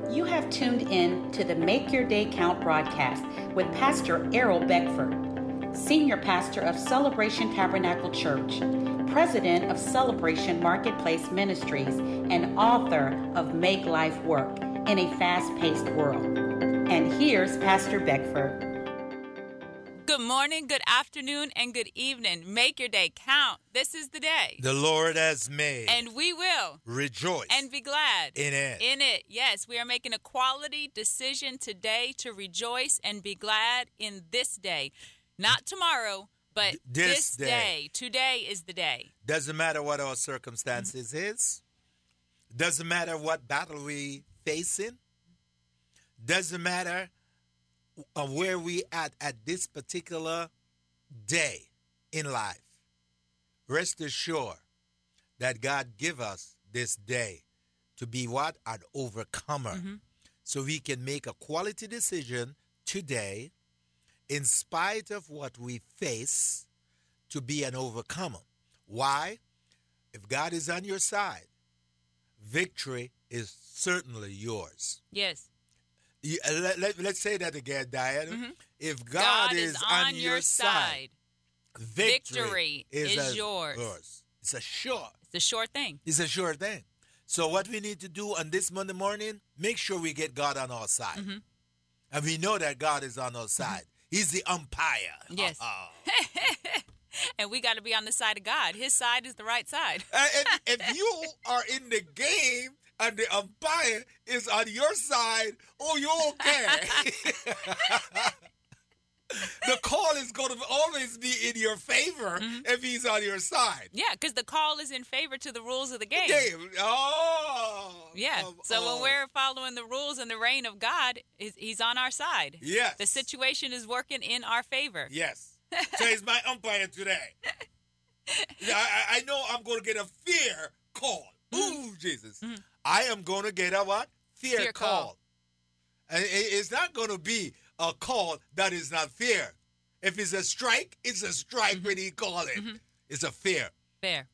You have tuned in to the Make Your Day Count broadcast with Pastor Errol Beckford, Senior Pastor of Celebration Tabernacle Church, President of Celebration Marketplace Ministries, and author of Make Life Work in a Fast-Paced World. And here's Pastor Beckford. Good morning, good afternoon, and good evening. Make your day count. This is the day the Lord has made, and we will rejoice and be glad in it. In it, yes, we are making a quality decision today to rejoice and be glad in this day. Not tomorrow, but this day. Today is the day. Doesn't matter what our circumstances is. Doesn't matter what battle we facing. Doesn't matter where we at this particular day in life. Rest assured that God give us this day to be what? An overcomer. So we can make a quality decision today in spite of what we face to be an overcomer. Why? If God is on your side, victory is certainly yours. Yes. Let's say that again, Diana. If God is on your side, victory is yours. It's a sure. It's a sure thing. It's a sure thing. So what we need to do on this Monday morning, make sure we get God on our side. And we know that God is on our side. He's the umpire. Yes. And we got to be on the side of God. His side is the right side. And if you are in the game and the umpire is on your side, oh, you're okay. The call is going to always be in your favor if he's on your side. Yeah, because the call is in favor to the rules of the game. Oh. Yeah. So when we're following the rules and the reign of God, he's on our side. Yes. The situation is working in our favor. Yes. So he's my umpire today. I know I'm going to get a fear call. Ooh, Jesus. I am going to get a what? Fear call. And it's not going to be a call that is not fair. If it's a strike, it's a strike when he call it. It's a fair. Fair.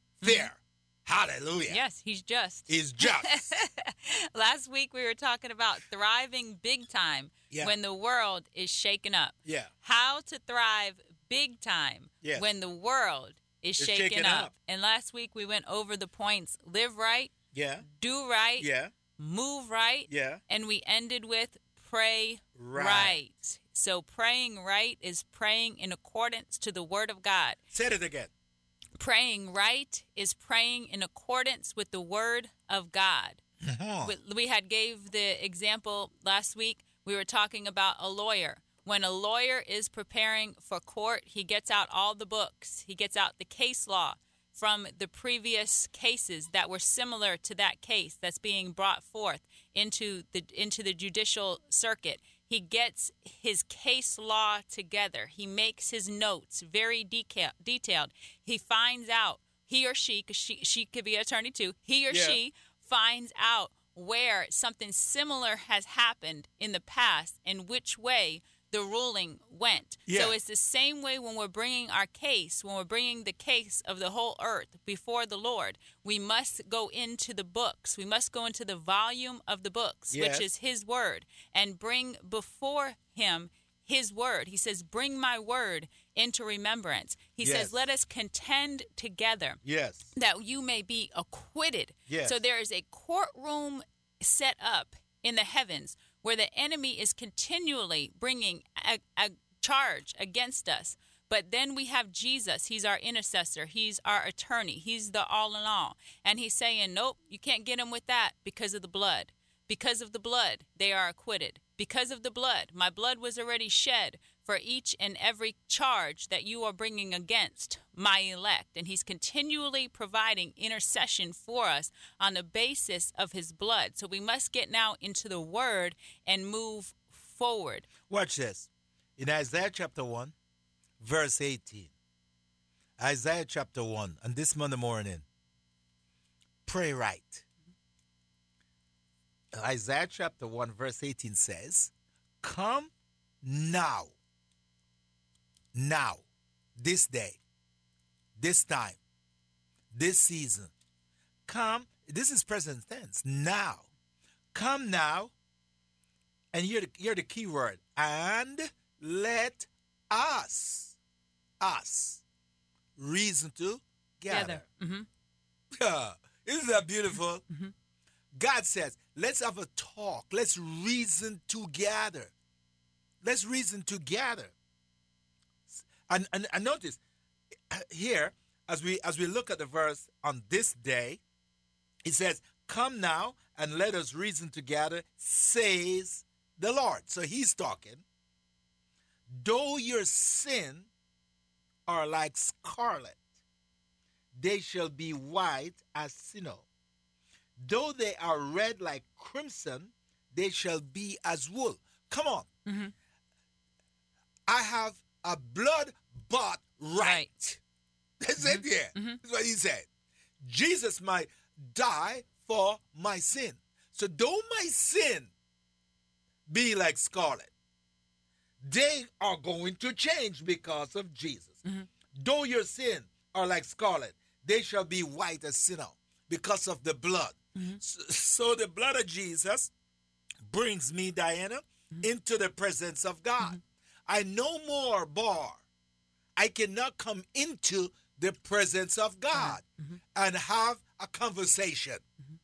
Hallelujah. Yes, he's just. He's just. Last week we were talking about thriving big time when the world is shaken up. Yeah. How to thrive big time when the world is shaken up. And last week we went over the points: live right, do right, move right, and we ended with pray right. So praying right is praying in accordance to the Word of God. Say it again. Praying right is praying in accordance with the Word of God. We had gave the example last week. We were talking about a lawyer. When a lawyer is preparing for court, he gets out all the books. He gets out the case law from the previous cases that were similar to that case that's being brought forth into the judicial circuit. He gets his case law together. He makes his notes very detailed. He finds out, he or she, because she could be an attorney too, he or she finds out where something similar has happened in the past and which way the ruling went. So it's the same way when we're bringing our case, when we're bringing the case of the whole earth before the Lord. We must go into the books. We must go into the volume of the books, which is his word, and bring before him his word. He says, bring my word into remembrance. He says, let us contend together that you may be acquitted. So there is a courtroom set up in the heavens where the enemy is continually bringing a charge against us. But then we have Jesus. He's our intercessor. He's our attorney. He's the all in all. And he's saying, nope, you can't get him with that because of the blood. Because of the blood, they are acquitted. Because of the blood, my blood was already shed for each and every charge that you are bringing against my elect. And he's continually providing intercession for us on the basis of his blood. So we must get now into the word and move forward. Watch this. In Isaiah chapter 1, verse 18. Isaiah chapter 1, on this Monday morning, pray right. Isaiah chapter 1, verse 18 says, come now, this day, this time, this season. Come, this is present tense, now. Come now, And here the key word. And let us reason together. Isn't that beautiful? God says, let's have a talk. Let's reason together. Let's reason together. And notice here, as we look at the verse on this day, it says, come now and let us reason together, says the Lord. So he's talking. Though your sin are like scarlet, they shall be white as snow. Though they are red like crimson, they shall be as wool. Come on. Mm-hmm. I have a blood-bought right. That's it here. Mm-hmm. That's what he said. Jesus might die for my sin. So though my sin be like scarlet, they are going to change because of Jesus. Mm-hmm. Though your sin are like scarlet, they shall be white as snow because of the blood. Mm-hmm. So the blood of Jesus brings me, Diana, into the presence of God. Mm-hmm. I no more bar. I cannot come into the presence of God and have a conversation. Mm-hmm.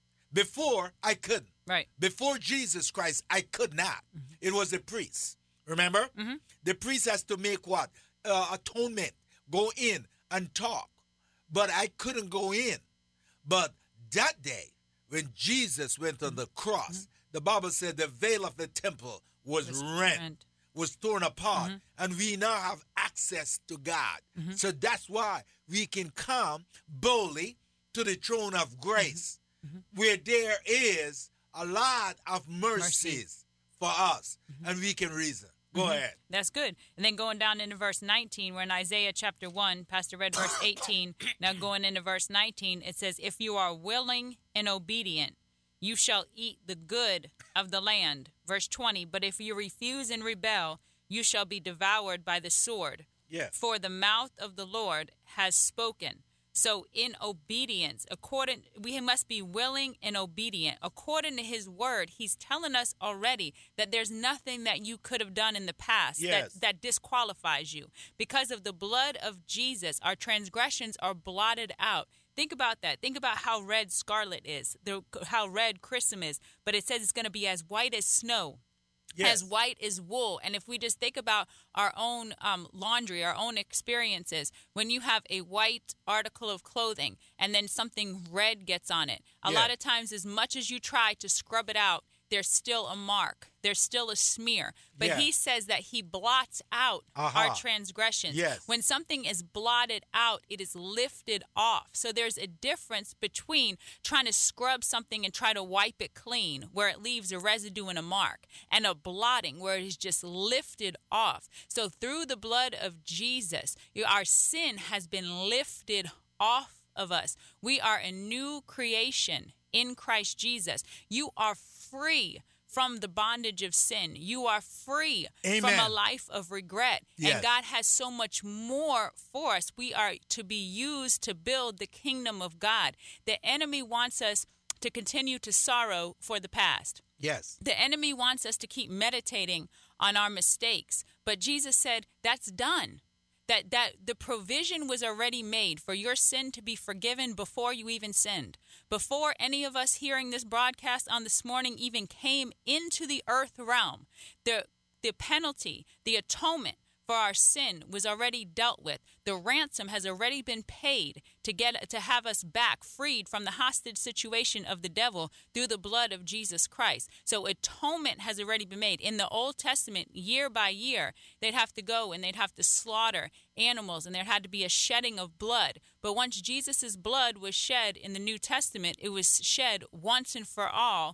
Before, I couldn't. Right. Before Jesus Christ, I could not. Mm-hmm. It was the priest. Remember? Mm-hmm. The priest has to make what? Atonement. Go in and talk. But I couldn't go in. But that day, when Jesus went on the cross, the Bible said the veil of the temple was rent, was torn apart, and we now have access to God. So that's why we can come boldly to the throne of grace, where there is a lot of mercies for us, and we can reason. Go ahead. That's good. And then going down into verse 19, we're in Isaiah chapter 1. Pastor read verse 18. Now going into verse 19, it says, if you are willing and obedient, you shall eat the good of the land. Verse 20, but if you refuse and rebel, you shall be devoured by the sword. Yes. For the mouth of the Lord has spoken. So in obedience, we must be willing and obedient. According to his word, he's telling us already that there's nothing that you could have done in the past that disqualifies you. Because of the blood of Jesus, our transgressions are blotted out. Think about that. Think about how red scarlet is, how red chrism is. But it says it's going to be as white as snow. Yes. As white as wool. And if we just think about our own laundry, our own experiences, when you have a white article of clothing and then something red gets on it, a lot of times as much as you try to scrub it out, there's still a mark. There's still a smear. But he says that he blots out our transgressions. Yes. When something is blotted out, it is lifted off. So there's a difference between trying to scrub something and try to wipe it clean, where it leaves a residue and a mark, and a blotting, where it is just lifted off. So through the blood of Jesus, our sin has been lifted off of us. We are a new creation in Christ Jesus. You are free from the bondage of sin. You are free from a life of regret. Yes. And God has so much more for us. We are to be used to build the kingdom of God. The enemy wants us to continue to sorrow for the past. Yes. The enemy wants us to keep meditating on our mistakes. But Jesus said, that's done. That the provision was already made for your sin to be forgiven before you even sinned. Before any of us hearing this broadcast on this morning even came into the earth realm, the penalty, the atonement for our sin was already dealt with. The ransom has already been paid to have us back freed from the hostage situation of the devil through the blood of Jesus Christ. So atonement has already been made. In the Old Testament, year by year, they'd have to go and they'd have to slaughter animals, and there had to be a shedding of blood. But once Jesus's blood was shed in the New Testament, it was shed once and for all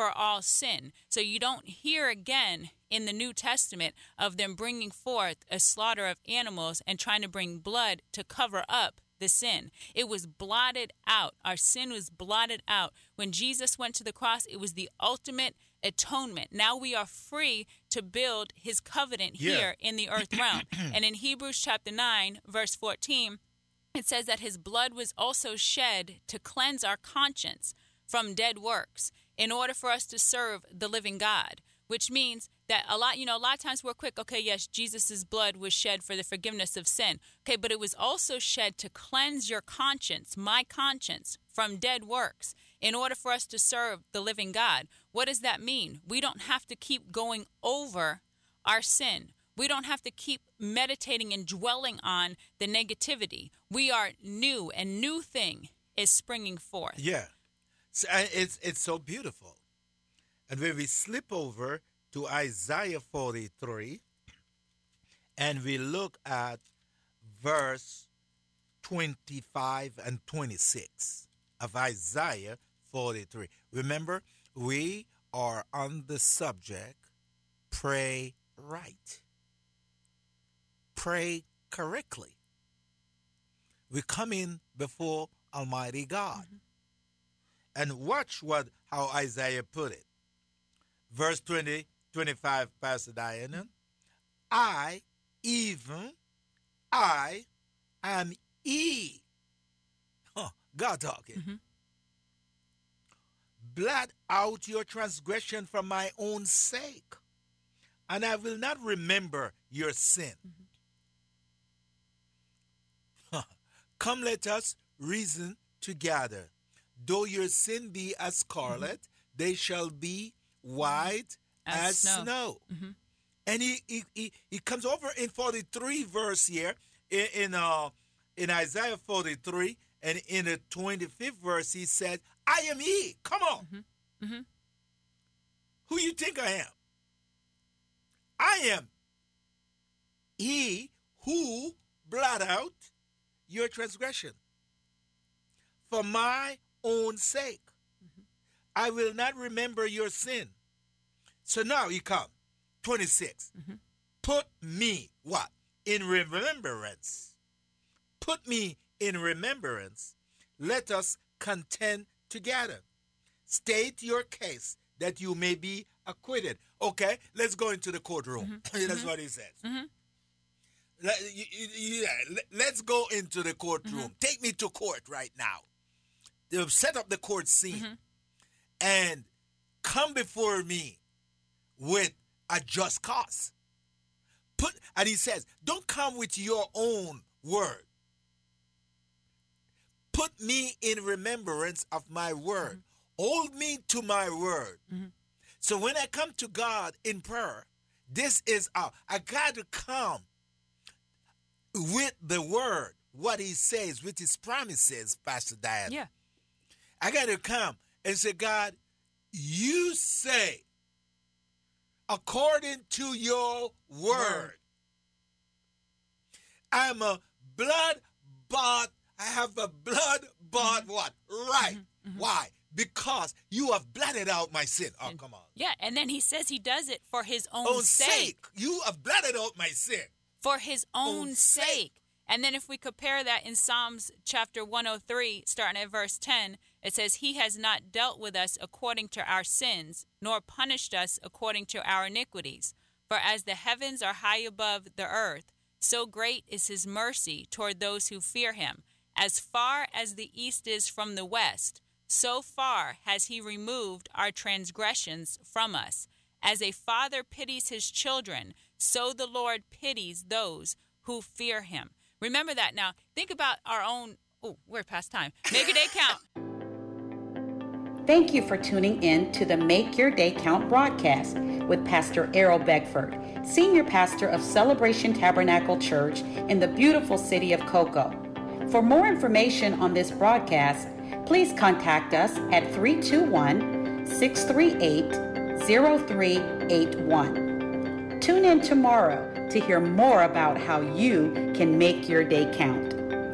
sin. So you don't hear again in the New Testament of them bringing forth a slaughter of animals and trying to bring blood to cover up the sin. It was blotted out. Our sin was blotted out. When Jesus went to the cross, it was the ultimate atonement. Now we are free to build his covenant here in the earth realm. And in Hebrews chapter 9, verse 14, it says that his blood was also shed to cleanse our conscience from dead works, in order for us to serve the living God. which means that a lot of times we're quick, okay, yes, Jesus' blood was shed for the forgiveness of sin. Okay, but it was also shed to cleanse your conscience, my conscience, from dead works in order for us to serve the living God. What does that mean? We don't have to keep going over our sin. We don't have to keep meditating and dwelling on the negativity. We are new, and new thing is springing forth. Yeah. So, it's so beautiful. And when we slip over to Isaiah 43 and we look at verse 25 and 26 of Isaiah 43. Remember, we are on the subject, pray right. Pray correctly. We come in before Almighty God. Mm-hmm. And watch how Isaiah put it. Verse 20, 25, Pastor Diana. I am he. God talking. Mm-hmm. Blot out your transgression for my own sake, and I will not remember your sin. Mm-hmm. Come, let us reason together. Though your sin be as scarlet, mm-hmm. they shall be white as snow. Mm-hmm. And he comes over in 43 verse here, in Isaiah 43, and in the 25th verse, he said, I am he. Come on. Mm-hmm. Mm-hmm. Who you think I am? I am he who blot out your transgression for my own sake. Mm-hmm. I will not remember your sin. So now you come. 26. Mm-hmm. Put me, what? In remembrance. Put me in remembrance. Let us contend together. State your case that you may be acquitted. Okay, let's go into the courtroom. Mm-hmm. That's what he says. Mm-hmm. Let's go into the courtroom. Mm-hmm. Take me to court right now. They'll set up the court scene. Mm-hmm. And come before me with a just cause. And he says, don't come with your own word. Put me in remembrance of my word. Mm-hmm. Hold me to my word. Mm-hmm. So when I come to God in prayer, this is I got to come with the word, what he says, with his promises, Pastor Diana. Yeah. I got to come and say, God, you say, according to your word, I'm a blood-bought, I have a blood-bought what? Right. Mm-hmm. Mm-hmm. Why? Because you have blotted out my sin. Oh, come on. Yeah, and then he says he does it for his own sake. You have blotted out my sin. For his own sake. And then if we compare that in Psalms chapter 103, starting at verse 10, it says, he has not dealt with us according to our sins, nor punished us according to our iniquities. For as the heavens are high above the earth, so great is his mercy toward those who fear him. As far as the east is from the west, so far has he removed our transgressions from us. As a father pities his children, so the Lord pities those who fear him. Remember that. Now, think about our own... Oh, we're past time. Make your day count. Thank you for tuning in to the Make Your Day Count broadcast with Pastor Errol Beckford, Senior Pastor of Celebration Tabernacle Church in the beautiful city of Cocoa. For more information on this broadcast, please contact us at 321-638-0381. Tune in tomorrow to hear more about how you can make your day count.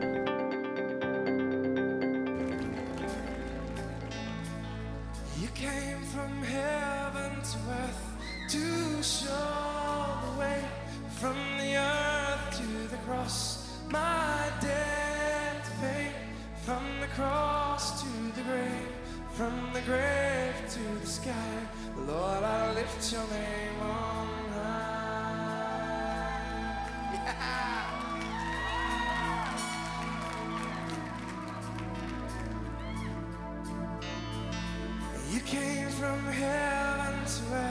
You came from heaven to earth to show the way, from the earth to the cross, my debt to pay, from the cross to the grave, from the grave to the sky. Lord, I lift your name.